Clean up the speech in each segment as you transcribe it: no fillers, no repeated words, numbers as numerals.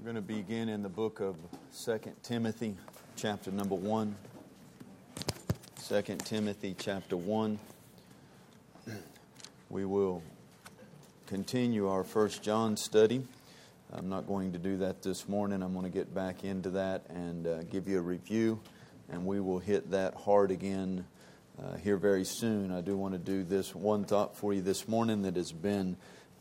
We're going to begin in the book of 2 Timothy, chapter number 1. 2 Timothy, chapter 1. We will continue our 1 John study. I'm not going to do that this morning. I'm going to get back into that and give you a review, and we will hit that hard again here very soon. I do want to do this one thought for you this morning that has been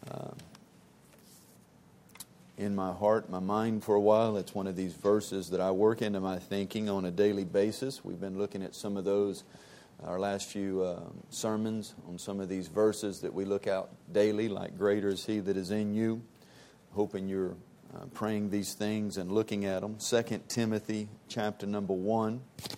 in my heart, my mind for a while. It's one of these verses that I work into my thinking on a daily basis. We've been looking at some of those, our last few sermons on some of these verses that we look out daily, like greater is He that is in you. Hoping you're praying these things and looking at them. 2 Timothy chapter number 1.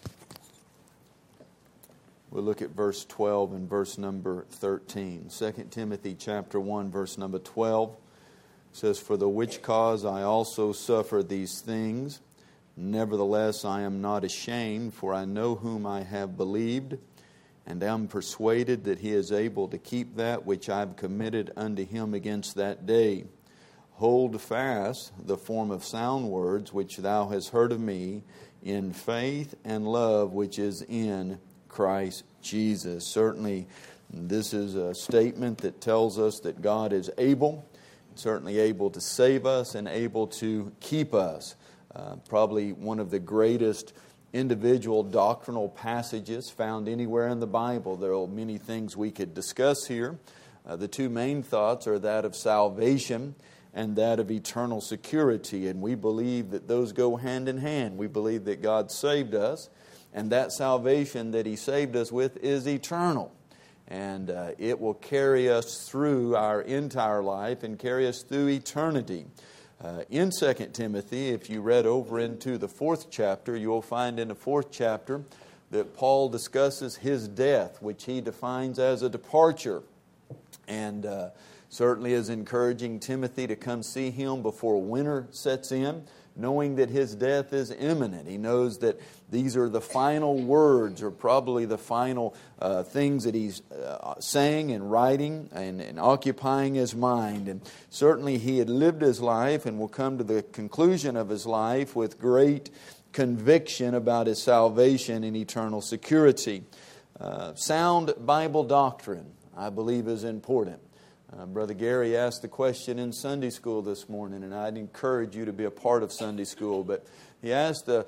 We'll look at verse 12 and verse number 13. 2 Timothy chapter 1, verse number 12. Says, "For the which cause I also suffer these things. Nevertheless, I am not ashamed, for I know whom I have believed, and am persuaded that He is able to keep that which I have committed unto Him against that day. Hold fast the form of sound words which thou hast heard of me, in faith and love which is in Christ Jesus." Certainly, this is a statement that tells us that God is able, certainly able to save us and able to keep us. Probably one of the greatest individual doctrinal passages found anywhere in the Bible. There are many things we could discuss here. The two main thoughts are that of salvation and that of eternal security. And we believe that those go hand in hand. We believe that God saved us, and that salvation that He saved us with is eternal. And it will carry us through our entire life and carry us through eternity. In 2 Timothy, if you read over into the 4th chapter, you will find in the 4th chapter that Paul discusses his death, which he defines as a departure. And certainly is encouraging Timothy to come see him before winter sets in, knowing that his death is imminent. He knows that these are the final words, or probably the final things that he's saying and writing and occupying his mind. And certainly he had lived his life and will come to the conclusion of his life with great conviction about his salvation and eternal security. Sound Bible doctrine, I believe, is important. Brother Gary asked the question in Sunday school this morning, and I'd encourage you to be a part of Sunday school. But he asked the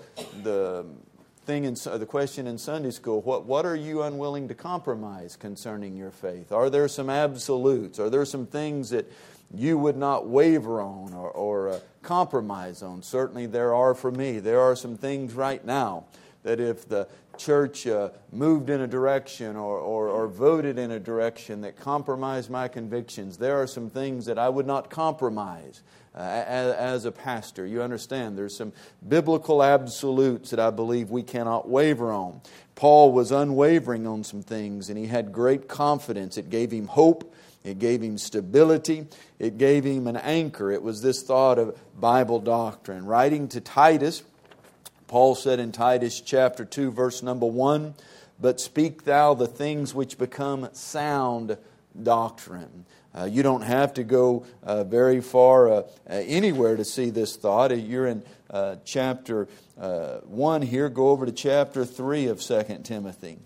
question in Sunday school: What are you unwilling to compromise concerning your faith? Are there some absolutes? Are there some things that you would not waver on or compromise on? Certainly there are for me. There are some things right now that if the church moved in a direction or voted in a direction that compromised my convictions, there are some things that I would not compromise as a pastor. You understand, there's some biblical absolutes that I believe we cannot waver on. Paul was unwavering on some things, and he had great confidence. It gave him hope. It gave him stability. It gave him an anchor. It was this thought of Bible doctrine. Writing to Titus, Paul said in Titus chapter 2, verse number 1, "But speak thou the things which become sound doctrine." You don't have to go very far anywhere to see this thought. You're in chapter 1 here. Go over to chapter 3 of 2 Timothy.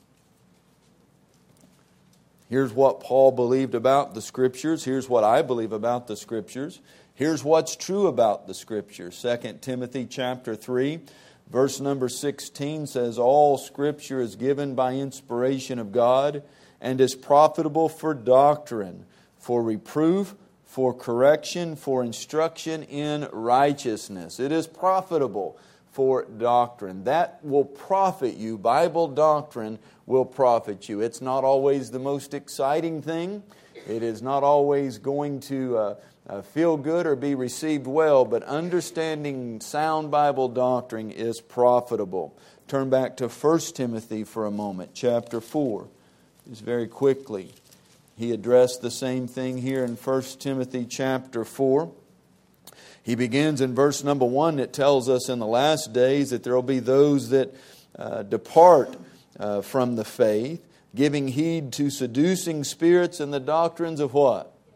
Here's what Paul believed about the Scriptures. Here's what I believe about the Scriptures. Here's what's true about the Scriptures. 2 Timothy chapter 3. Verse number 16 says, "All Scripture is given by inspiration of God and is profitable for doctrine, for reproof, for correction, for instruction in righteousness." It is profitable for doctrine. That will profit you. Bible doctrine will profit you. It's not always the most exciting thing. It is not always going to feel good or be received well, but understanding sound Bible doctrine is profitable. Turn back to 1 Timothy for a moment, chapter 4. Just very quickly, he addressed the same thing here in 1 Timothy chapter 4. He begins in verse number 1. It tells us in the last days that there will be those that depart from the faith, giving heed to seducing spirits and the doctrines of what?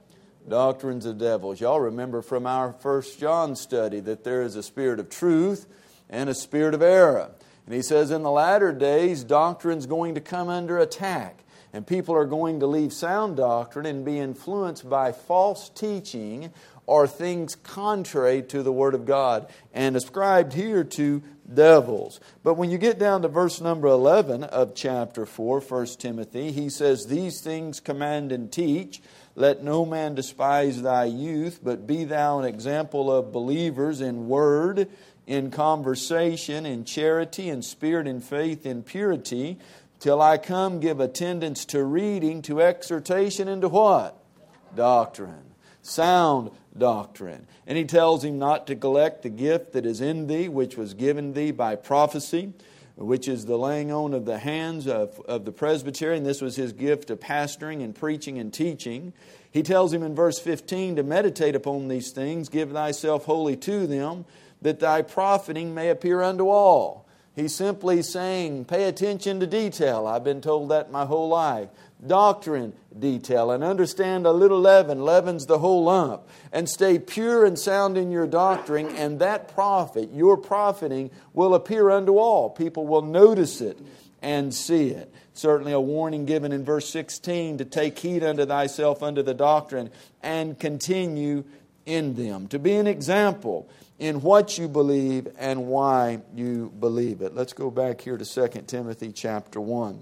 Doctrines of devils. Y'all remember from our 1 John study that there is a spirit of truth and a spirit of error. And he says in the latter days, doctrine's going to come under attack. And people are going to leave sound doctrine and be influenced by false teaching or things contrary to the Word of God and ascribed here to devils. But when you get down to verse number 11 of chapter 4, 1 Timothy, he says, "These things command and teach. Let no man despise thy youth, but be thou an example of believers in word, in conversation, in charity, in spirit, in faith, in purity. Till I come, give attendance to reading, to exhortation, and to" what? Doctrine. Sound doctrine. And he tells him not to neglect the gift that is in thee, which was given thee by prophecy, which is the laying on of the hands of the presbytery. And this was his gift of pastoring and preaching and teaching. He tells him in verse 15 to meditate upon these things, give thyself wholly to them, that thy profiting may appear unto all. He's simply saying, pay attention to detail. I've been told that my whole life. Doctrine, detail. And understand a little leaven leavens the whole lump. And stay pure and sound in your doctrine, and that profit, your profiting, will appear unto all. People will notice it and see it. Certainly a warning given in verse 16 to take heed unto thyself unto the doctrine and continue in them. To be an example in what you believe and why you believe it. Let's go back here to 2 Timothy chapter 1.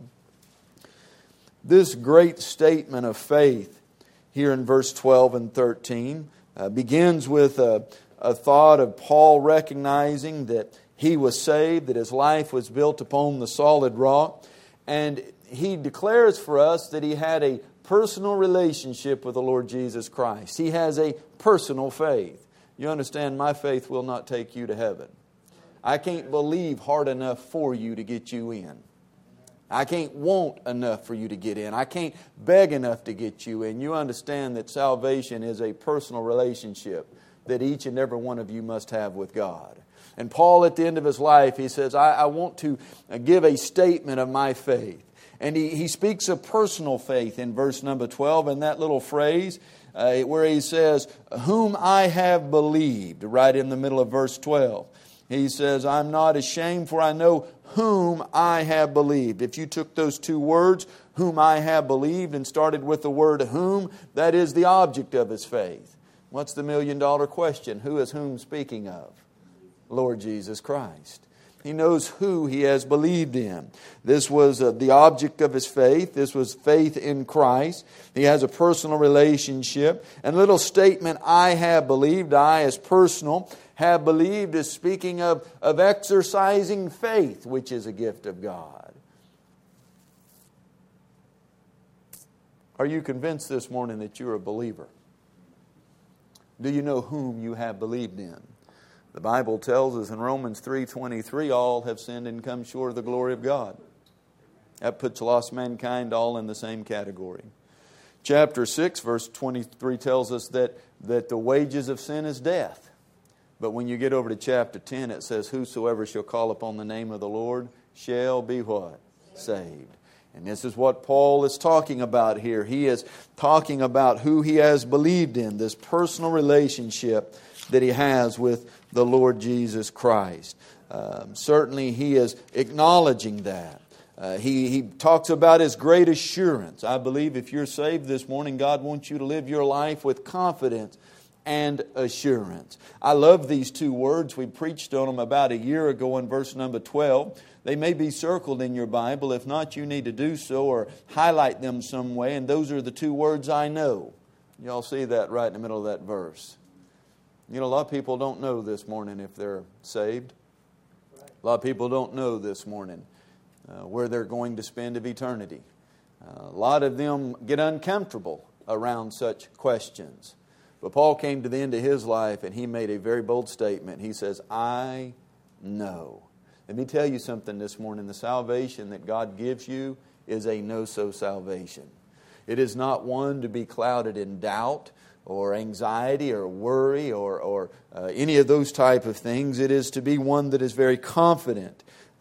This great statement of faith here in verse 12 and 13 begins with a thought of Paul recognizing that he was saved, that his life was built upon the solid rock. And he declares for us that he had a personal relationship with the Lord Jesus Christ. He has a personal faith. You understand, my faith will not take you to heaven. I can't believe hard enough for you to get you in. I can't want enough for you to get in. I can't beg enough to get you in. You understand that salvation is a personal relationship that each and every one of you must have with God. And Paul, at the end of his life, he says, I want to give a statement of my faith. And he speaks of personal faith in verse number 12, and that little phrase where he says, whom I have believed, right in the middle of verse 12. He says, I'm not ashamed, for I know whom I have believed. If you took those two words, whom I have believed, and started with the word whom, that is the object of his faith. What's the $1 million question? Who is whom speaking of? Lord Jesus Christ. He knows who he has believed in. This was the object of his faith. This was faith in Christ. He has a personal relationship. And little statement, I have believed, I as personal, have believed is speaking of exercising faith, which is a gift of God. Are you convinced this morning that you're a believer? Do you know whom you have believed in? The Bible tells us in Romans 3:23, all have sinned and come short of the glory of God. That puts lost mankind all in the same category. Chapter 6, verse 23 tells us that the wages of sin is death. But when you get over to chapter 10, it says, whosoever shall call upon the name of the Lord shall be what? Saved. And this is what Paul is talking about here. He is talking about who he has believed in, this personal relationship that he has with the Lord Jesus Christ. Certainly he is acknowledging that. He talks about his great assurance. I believe if you're saved this morning, God wants you to live your life with confidence and assurance. I love these two words. We preached on them about a year ago in verse number 12. They may be circled in your Bible. If not, you need to do so or highlight them some way. And those are the two words, I know. Y'all see that right in the middle of that verse. You know, a lot of people don't know this morning if they're saved. A lot of people don't know this morning where they're going to spend of eternity. A lot of them get uncomfortable around such questions. But Paul came to the end of his life and he made a very bold statement. He says, I know. Let me tell you something this morning. The salvation that God gives you is a no-so salvation. It is not one to be clouded in doubt or anxiety or worry or any of those type of things. It is to be one that is very confident.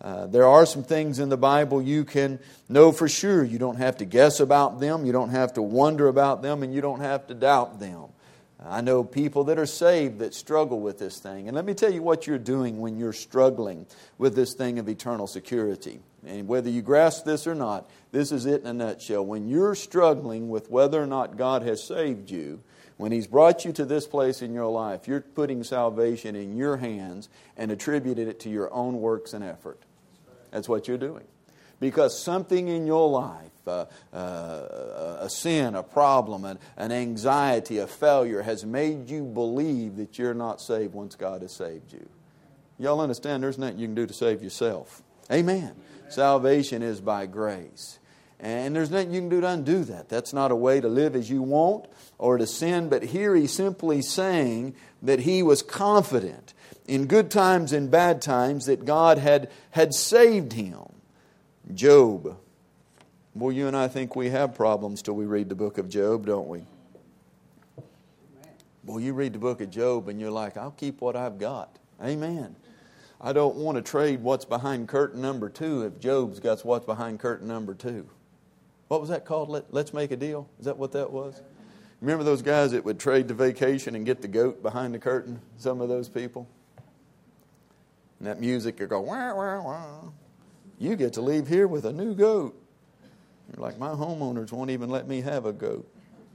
There are some things in the Bible you can know for sure. You don't have to guess about them. You don't have to wonder about them. And you don't have to doubt them. I know people that are saved that struggle with this thing. And let me tell you what you're doing when you're struggling with this thing of eternal security. And whether you grasp this or not, this is it in a nutshell. When you're struggling with whether or not God has saved you, when He's brought you to this place in your life, you're putting salvation in your hands and attributing it to your own works and effort. That's what you're doing. Because something in your life, a sin, a problem, an anxiety, a failure has made you believe that you're not saved once God has saved you. Y'all understand there's nothing you can do to save yourself. Amen. Salvation is by grace. And there's nothing you can do to undo that. That's not a way to live as you want or to sin. But here he's simply saying that he was confident in good times and bad times that God had saved him. Job. Boy, you and I think we have problems till we read the book of Job, don't we? Boy, you read the book of Job and you're like, I'll keep what I've got. Amen. I don't want to trade what's behind curtain number 2 if Job's got what's behind curtain number 2. What was that called? Let's make a deal? Is that what that was? Remember those guys that would trade the vacation and get the goat behind the curtain? Some of those people. And that music would go, wah, wah, wah. You get to leave here with a new goat. You're like, my homeowners won't even let me have a goat.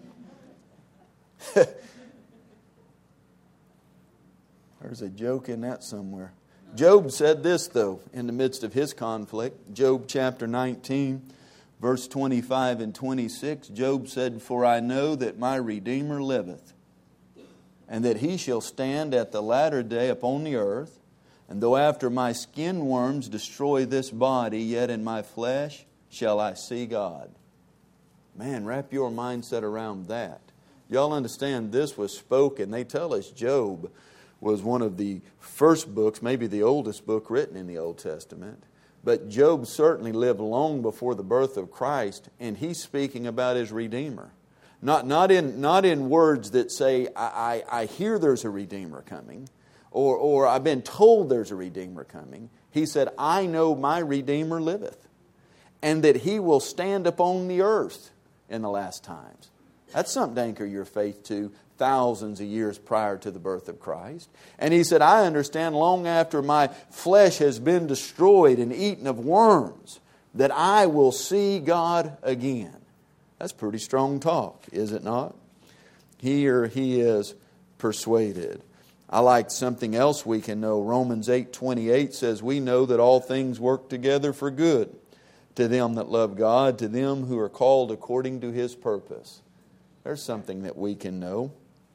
There's a joke in that somewhere. Job said this, though, in the midst of his conflict. Job chapter 19, verse 25 and 26. Job said, For I know that my Redeemer liveth, and that He shall stand at the latter day upon the earth. And though after my skin worms destroy this body, yet in my flesh shall I see God. Man, wrap your mindset around that. Y'all understand this was spoken. They tell us Job was one of the first books, maybe the oldest book written in the Old Testament. But Job certainly lived long before the birth of Christ, and he's speaking about his Redeemer. Not in words that say, I hear there's a Redeemer coming, or I've been told there's a Redeemer coming. He said, I know my Redeemer liveth, and that He will stand upon the earth in the last times. That's something to anchor your faith to thousands of years prior to the birth of Christ. And he said, I understand long after my flesh has been destroyed and eaten of worms, that I will see God again. That's pretty strong talk, is it not? Here he is persuaded. I like something else we can know. Romans 8:28 says, we know that all things work together for good to them that love God, to them who are called according to His purpose. There's something that we can know.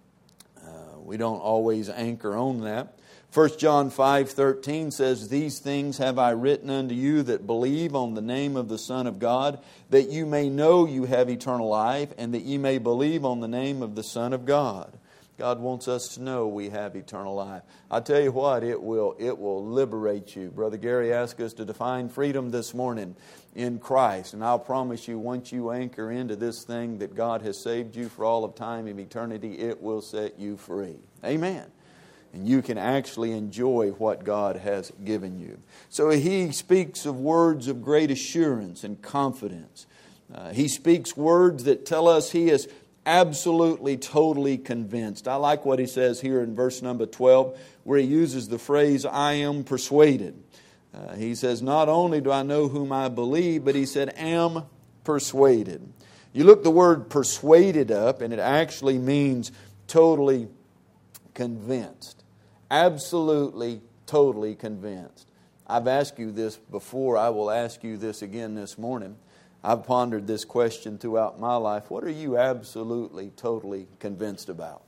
We don't always anchor on that. 1 John 5:13 says, These things have I written unto you that believe on the name of the Son of God, that you may know you have eternal life, and that you may believe on the name of the Son of God. God wants us to know we have eternal life. I tell you what, it will liberate you. Brother Gary asked us to define freedom this morning in Christ. And I'll promise you, once you anchor into this thing that God has saved you for all of time and eternity, it will set you free. Amen. And you can actually enjoy what God has given you. So he speaks of words of great assurance and confidence. He speaks words that tell us he is absolutely, totally convinced. I like what he says here in verse number 12, where he uses the phrase, I am persuaded. He says, not only do I know whom I believe, but he said, am persuaded. You look the word persuaded up, and it actually means totally convinced. Absolutely, totally convinced. I've asked you this before. I will ask you this again this morning. I've pondered this question throughout my life. What are you absolutely, totally convinced about?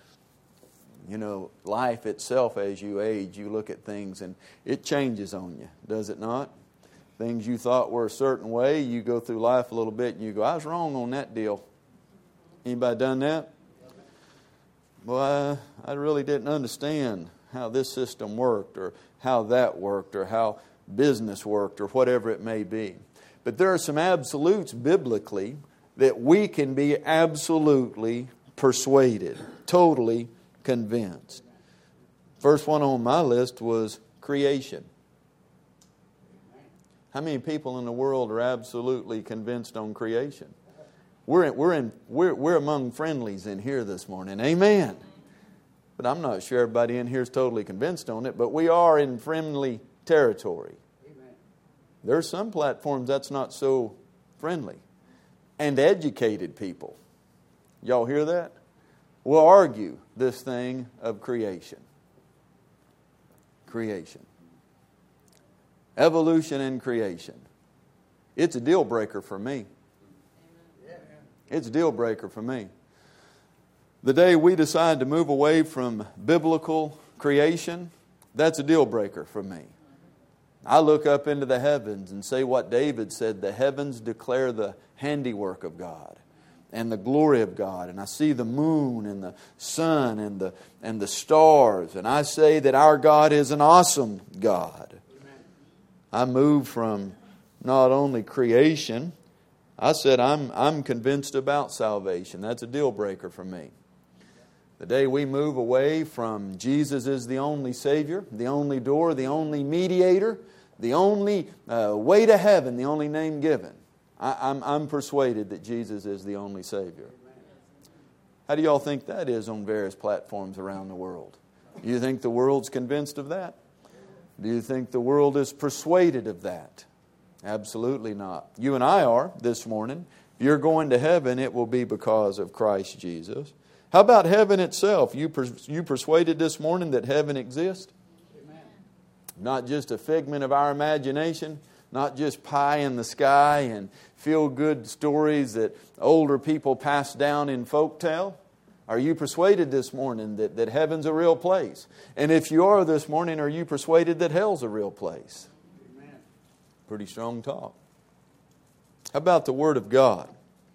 You know, life itself, as you age, you look at things and it changes on you, does it not? Things you thought were a certain way, you go through life a little bit and you go, I was wrong on that deal. Anybody done that? Well, I really didn't understand how this system worked, or how that worked, or how business worked, or whatever it may be. But there are some absolutes biblically that we can be absolutely persuaded, totally convinced. First one on my list was creation. How many people in the world are absolutely convinced on creation? We're among friendlies in here this morning. Amen. But I'm not sure everybody in here is totally convinced on it, but we are in friendly territory. Amen. There are some platforms that's not so friendly. And educated people. Y'all hear that? Will argue this thing of creation. Creation. Evolution and creation. It's a deal breaker for me. It's a deal breaker for me. The day we decide to move away from biblical creation, that's a deal breaker for me. I look up into the heavens and say what David said, the heavens declare the handiwork of God and the glory of God. And I see the moon and the sun and the stars. And I say that our God is an awesome God. Amen. I move from not only creation, I said I'm convinced about salvation. That's a deal breaker for me. The day we move away from Jesus is the only Savior, the only door, the only mediator, the only way to heaven, the only name given. I'm persuaded that Jesus is the only Savior. How do y'all think that is on various platforms around the world? Do you think the world's convinced of that? Do you think the world is persuaded of that? Absolutely not. You and I are this morning. If you're going to heaven, it will be because of Christ Jesus. How about heaven itself? You persuaded this morning that heaven exists? Amen. Not just a figment of our imagination, not just pie in the sky and feel-good stories that older people pass down in folktale. Are you persuaded this morning that heaven's a real place? And if you are this morning, are you persuaded that hell's a real place? Amen. Pretty strong talk. How about the Word of God?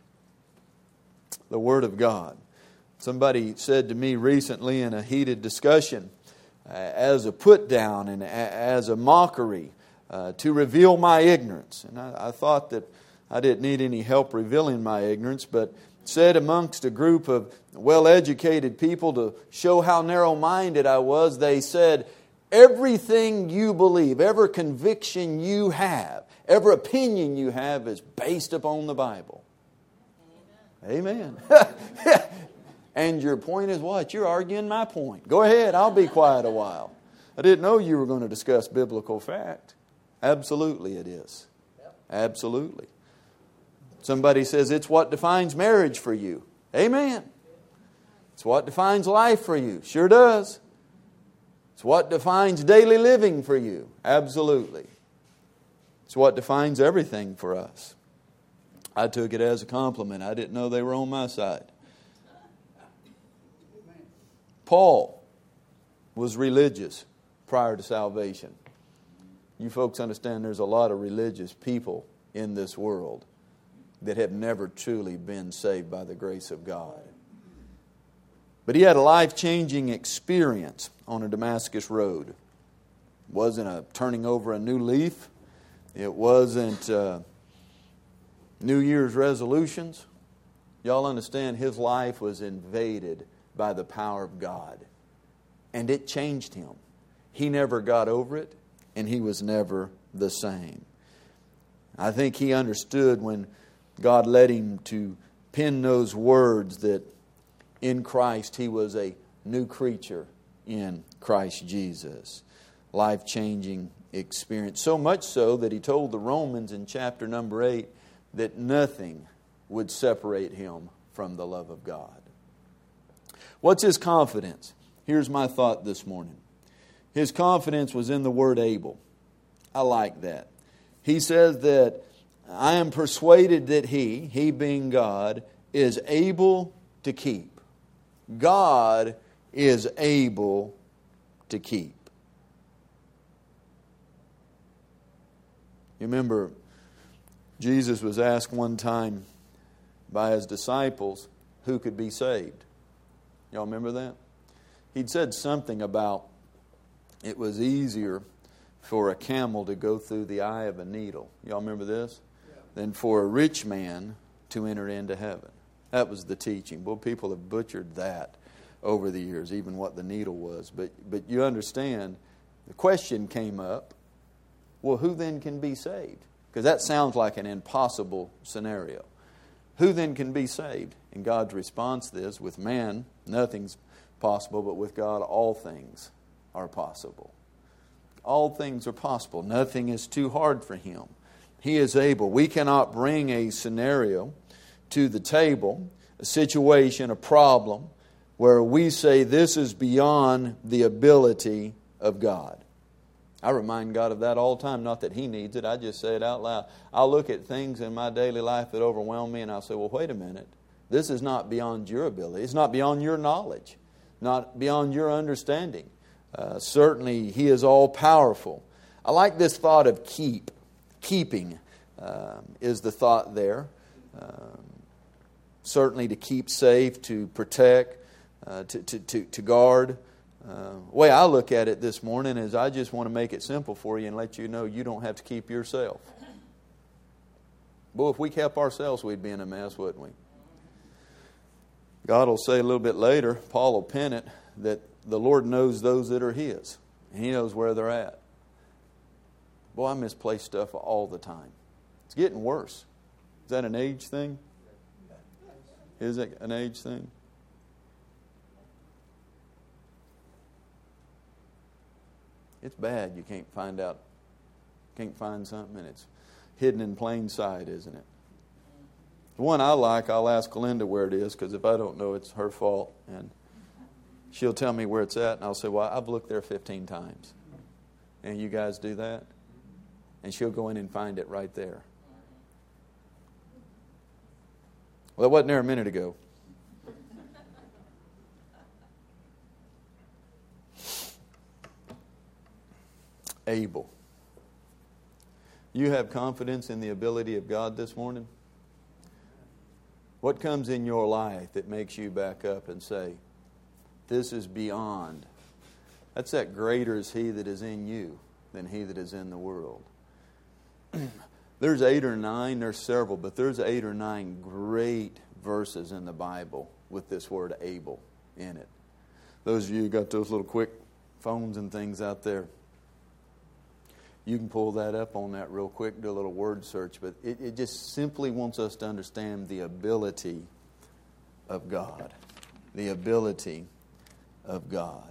The Word of God. Somebody said to me recently in a heated discussion, as a put down and as a mockery, to reveal my ignorance. And I thought that I didn't need any help revealing my ignorance, but said amongst a group of well-educated people to show how narrow-minded I was, they said, everything you believe, every conviction you have, every opinion you have is based upon the Bible. Amen. Amen. And your point is what? You're arguing my point. Go ahead, I'll be quiet a while. I didn't know you were going to discuss biblical fact. Absolutely it is. Absolutely. Somebody says it's what defines marriage for you. Amen. It's what defines life for you. Sure does. It's what defines daily living for you. Absolutely. It's what defines everything for us. I took it as a compliment. I didn't know they were on my side. Paul was religious prior to salvation. You folks understand there's a lot of religious people in this world that have never truly been saved by the grace of God. But he had a life-changing experience on a Damascus road. It wasn't a turning over a new leaf. It wasn't New Year's resolutions. Y'all understand his life was invaded by the power of God. And it changed him. He never got over it, and he was never the same. I think he understood when God led him to pen those words that in Christ he was a new creature in Christ Jesus. Life-changing experience. So much so that he told the Romans in chapter number 8 that nothing would separate him from the love of God. What's his confidence? Here's my thought this morning. His confidence was in the word able. I like that. He says that I am persuaded that he being God, is able to keep. God is able to keep. You remember, Jesus was asked one time by his disciples who could be saved. Y'all remember that? He'd said something about it was easier for a camel to go through the eye of a needle. Y'all remember this? Yeah. Than for a rich man to enter into heaven. That was the teaching. Well, people have butchered that over the years, even what the needle was. But you understand, the question came up, well, who then can be saved? Because that sounds like an impossible scenario. Who then can be saved? And God's response is, with man, nothing's possible, but with God, all things are possible. All things are possible. Nothing is too hard for Him. He is able. We cannot bring a scenario to the table, a situation, a problem, where we say this is beyond the ability of God. I remind God of that all the time. Not that He needs it. I just say it out loud. I'll look at things in my daily life that overwhelm me and I'll say, well, wait a minute. This is not beyond your ability. It's not beyond your knowledge. Not beyond your understanding. Certainly, He is all powerful. I like this thought of keeping is the thought there. Certainly to keep safe, to protect, to guard. The way I look at it this morning is I just want to make it simple for you and let you know you don't have to keep yourself. Boy, if we kept ourselves, we'd be in a mess, wouldn't we? God will say a little bit later, Paul will pen it, that the Lord knows those that are His. He knows where they're at. Boy, I misplace stuff all the time. It's getting worse. Is that an age thing? Is it an age thing? It's bad. You can't find something and it's hidden in plain sight, isn't it? The one I like, I'll ask Linda where it is, because if I don't know, it's her fault. And she'll tell me where it's at, and I'll say, well, I've looked there 15 times. And you guys do that? And she'll go in and find it right there. Well, it wasn't there a minute ago. Able. You have confidence in the ability of God this morning? What comes in your life that makes you back up and say, this is beyond? That's that greater is He that is in you than he that is in the world. There's 8 or 9, there's several, but there's 8 or 9 great verses in the Bible with this word able in it. Those of you who got those little quick phones and things out there, you can pull that up on that real quick, do a little word search, but it just simply wants us to understand the ability of God. The ability of God.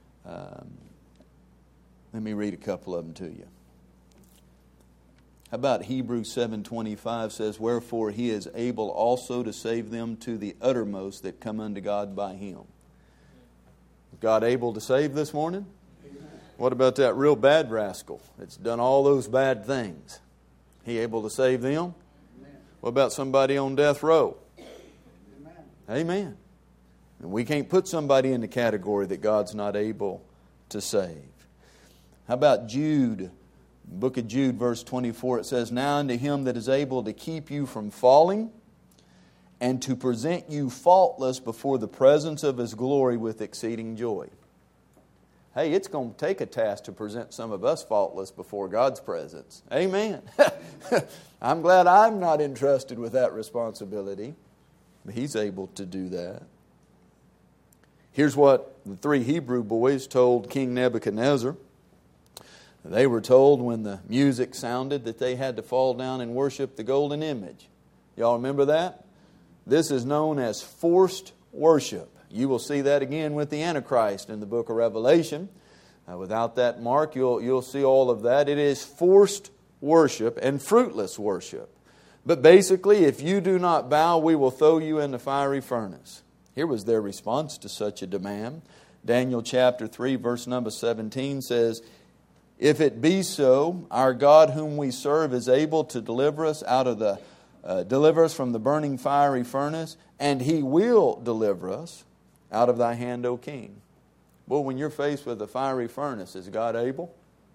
Let me read a couple of them to you. How about Hebrews 7:25 says, wherefore He is able also to save them to the uttermost that come unto God by Him. Is God able to save this morning? What about that real bad rascal that's done all those bad things? He able to save them? Amen. What about somebody on death row? Amen. Amen. And we can't put somebody in the category that God's not able to save. How about Jude? Book of Jude, verse 24, it says, now unto Him that is able to keep you from falling and to present you faultless before the presence of His glory with exceeding joy. Hey, it's going to take a task to present some of us faultless before God's presence. Amen. I'm glad I'm not entrusted with that responsibility. But He's able to do that. Here's what the 3 Hebrew boys told King Nebuchadnezzar. They were told when the music sounded that they had to fall down and worship the golden image. Y'all remember that? This is known as forced worship. You will see that again with the Antichrist in the book of Revelation. Without that mark, you'll see all of that. It is forced worship and fruitless worship. But basically, if you do not bow, we will throw you in the fiery furnace. Here was their response to such a demand. Daniel chapter 3, verse number 17 says, if it be so, our God whom we serve is able to deliver us deliver us from the burning fiery furnace, and He will deliver us out of thy hand, O King. Well, when you're faced with a fiery furnace, is God able?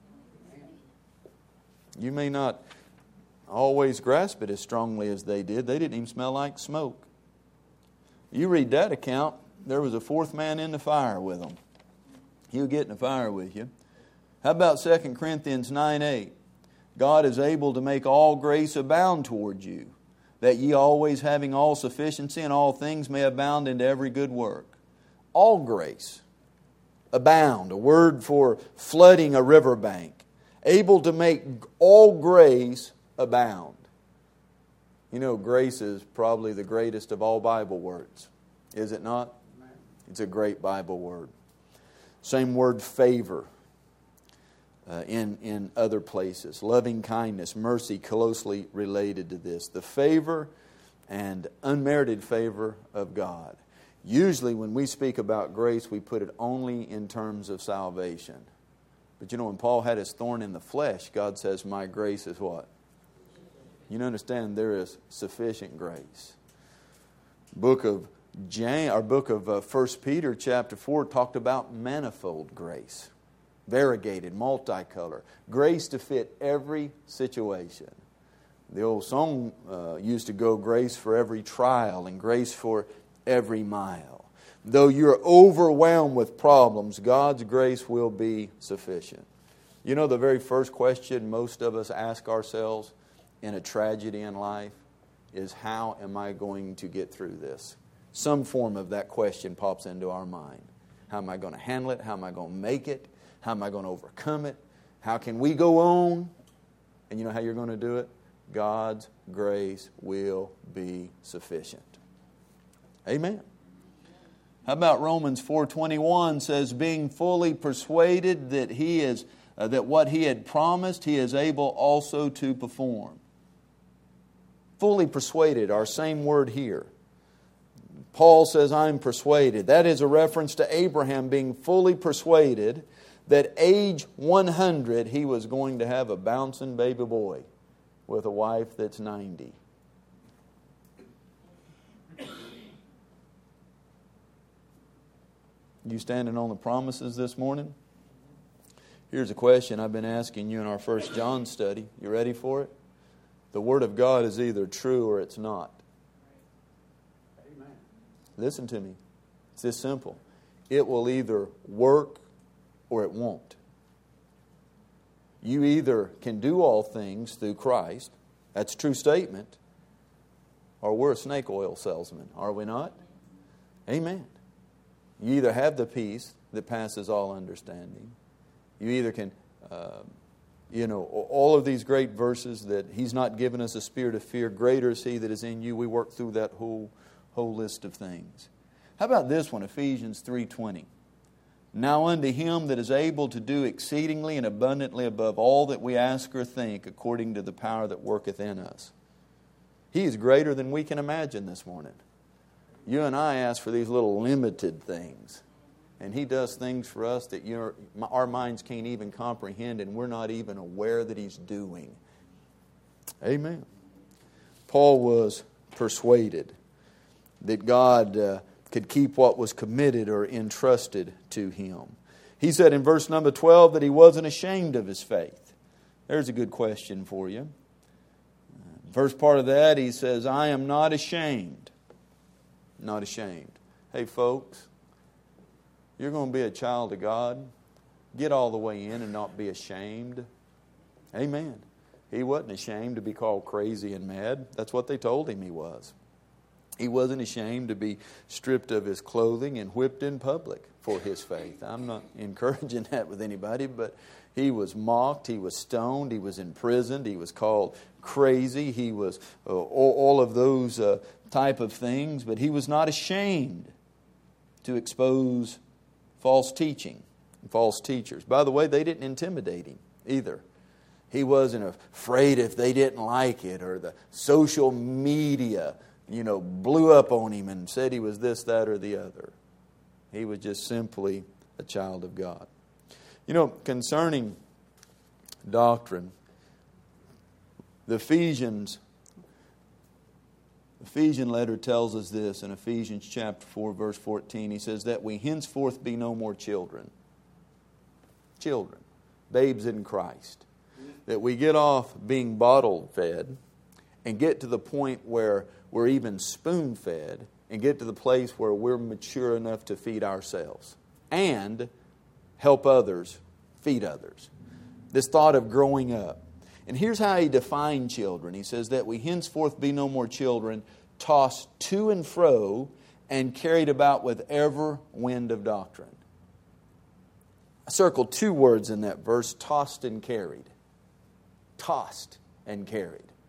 You may not always grasp it as strongly as they did. They didn't even smell like smoke. You read that account, there was a 4th man in the fire with them. He'll get in the fire with you. How about 2 Corinthians 9:8? God is able to make all grace abound toward you, that ye always having all sufficiency in all things may abound into every good work. All grace. Abound, a word for flooding a riverbank. Able to make all grace abound. You know, grace is probably the greatest of all Bible words. Is it not? It's a great Bible word. Same word, favor, in other places. Loving kindness, mercy, closely related to this. The favor and unmerited favor of God. Usually when we speak about grace, we put it only in terms of salvation. But you know, when Paul had his thorn in the flesh, God says, my grace is what? You understand, there is sufficient grace. Book of 1 Peter chapter 4 talked about manifold grace. Variegated, multicolor. Grace to fit every situation. The old song used to go, grace for every trial and grace for every mile. Though you're overwhelmed with problems, God's grace will be sufficient. You know, the very first question most of us ask ourselves in a tragedy in life is, how am I going to get through this? Some form of that question pops into our mind. How am I going to handle it? How am I going to make it? How am I going to overcome it? How can we go on? And you know how you're going to do it? God's grace will be sufficient. Amen. How about Romans 4:21 says, being fully persuaded that He is that what He had promised, He is able also to perform. Fully persuaded, our same word here. Paul says, I'm persuaded. That is a reference to Abraham being fully persuaded that age 100 he was going to have a bouncing baby boy with a wife that's 90. You standing on the promises this morning? Here's a question I've been asking you in our 1 John study. You ready for it? The Word of God is either true or it's not. Amen. Listen to me. It's this simple. It will either work or it won't. You either can do all things through Christ. That's a true statement. Or we're a snake oil salesman. Are we not? Amen. You either have the peace that passes all understanding. You either can, all of these great verses that He's not given us a spirit of fear. Greater is He that is in you. We work through that whole list of things. How about this one, Ephesians 3:20? Now unto Him that is able to do exceedingly and abundantly above all that we ask or think, according to the power that worketh in us. He is greater than we can imagine this morning. You and I ask for these little limited things. And He does things for us that our minds can't even comprehend, and we're not even aware that He's doing. Amen. Paul was persuaded that God could keep what was committed or entrusted to him. He said in verse number 12 that he wasn't ashamed of his faith. There's a good question for you. First part of that, he says, I am not ashamed. Not ashamed. Hey folks, you're going to be a child of God. Get all the way in and not be ashamed. Amen. He wasn't ashamed to be called crazy and mad. That's what they told him he was. He wasn't ashamed to be stripped of his clothing and whipped in public for his faith. I'm not encouraging that with anybody, but he was mocked, he was stoned, he was imprisoned, he was called crazy, he was all of those type of things, but he was not ashamed to expose false teaching and false teachers. By the way, they didn't intimidate him either. He wasn't afraid if they didn't like it, or the social media blew up on him and said he was this, that, or the other. He was just simply a child of God. Concerning doctrine, the Ephesian letter tells us this in Ephesians chapter 4, verse 14. He says that we henceforth be no more children. Children, babes in Christ. That we get off being bottle fed and get to the point where we're even spoon fed, and get to the place where we're mature enough to feed ourselves and help others feed others. This thought of growing up. And here's how he defined children. He says that we henceforth be no more children, tossed to and fro and carried about with every wind of doctrine. I circled two words in that verse, tossed and carried. Tossed and carried.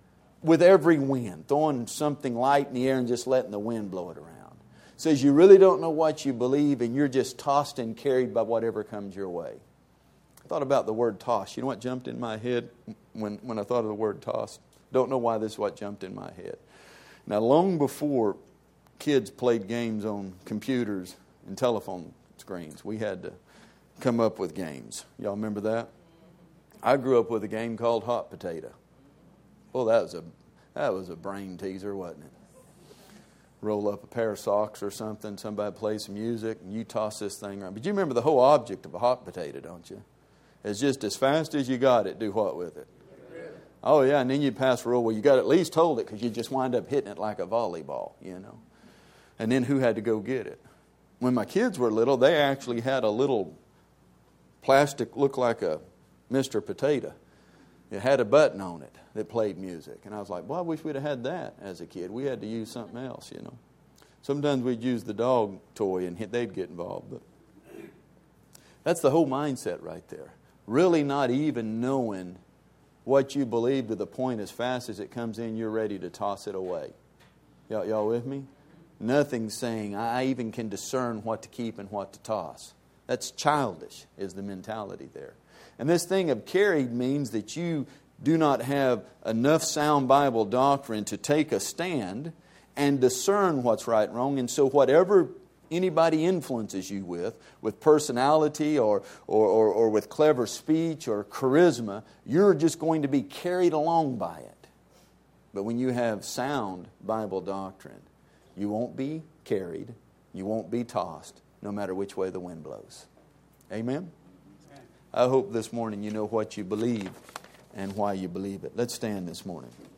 with every wind, throwing something light in the air and just letting the wind blow it around. It says you really don't know what you believe and you're just tossed and carried by whatever comes your way. I thought about the word toss. You know what jumped in my head when I thought of the word toss? Don't know why this is what jumped in my head. Now, long before kids played games on computers and telephone screens, we had to come up with games. Y'all remember that? I grew up with a game called Hot Potato. Well, that was a brain teaser, wasn't it? Roll up a pair of socks or something, somebody plays some music, and you toss this thing around. But you remember the whole object of a hot potato, don't you? It's just as fast as you got it, do what with it? Oh, yeah, and then you pass a rule, well, you got to at least hold it because you just wind up hitting it like a volleyball, you know. And then who had to go get it? When my kids were little, they actually had a little plastic, looked like a Mr. Potato. It had a button on it that played music. And I was like, well, I wish we'd have had that as a kid. We had to use something else, you know. Sometimes we'd use the dog toy and they'd get involved. But that's the whole mindset right there. Really not even knowing what you believe to the point as fast as it comes in, you're ready to toss it away. Y'all with me? Nothing saying, I even can discern what to keep and what to toss. That's childish, is the mentality there. And this thing of carried means that you do not have enough sound Bible doctrine to take a stand and discern what's right and wrong. And so whatever anybody influences you with personality or with clever speech or charisma, you're just going to be carried along by it. But when you have sound Bible doctrine, you won't be carried, you won't be tossed, no matter which way the wind blows. Amen? I hope this morning you know what you believe and why you believe it. Let's stand this morning.